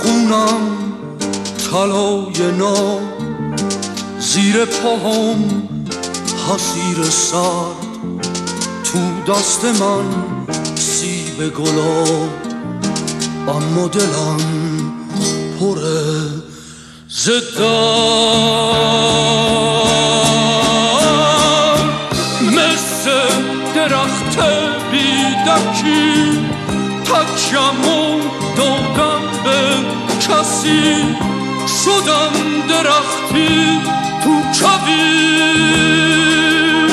خونم طلای ناب، زیر پاهم حصیر سرد، تو دست من سیب گلاب، اما دلم پره زدم. مثل درخت بیدکی تکیمو دادم به کسی، شدم درختی تو کویر،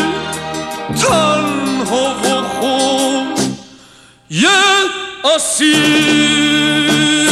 تنها و خوش یه اسیر.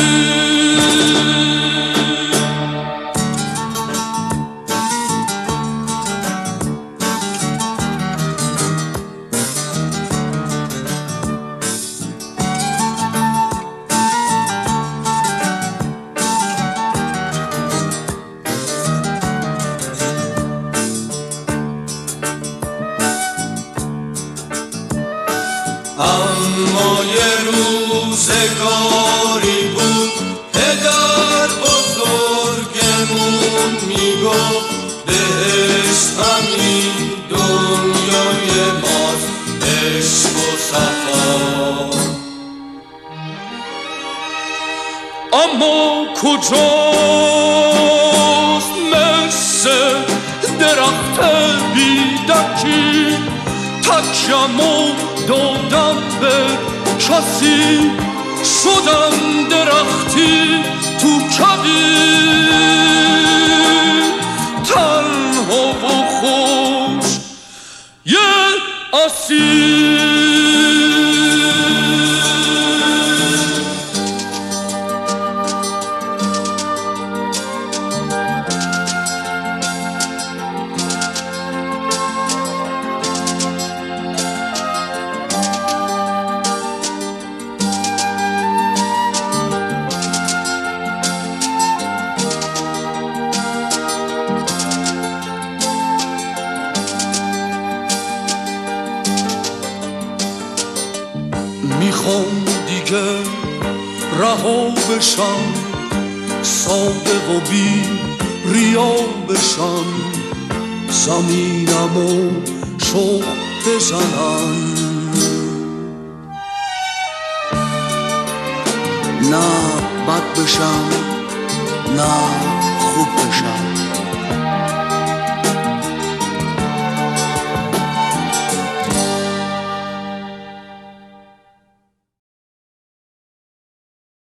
اما یه روزگاری بود پدر بزرگمون میگفت بهشت همین دنیای ماست، عشق و صفا. اما کجاست مثل درخت بیدکی تکیمو دادم به کسی، شدم درختی تو کویر، تنها و خوش یه اسیر. میخوام دیگه رها بشم، ساده و بی ریا بشم، زمینمو شوق بزنم، نه بد بشم نه خوب بشم.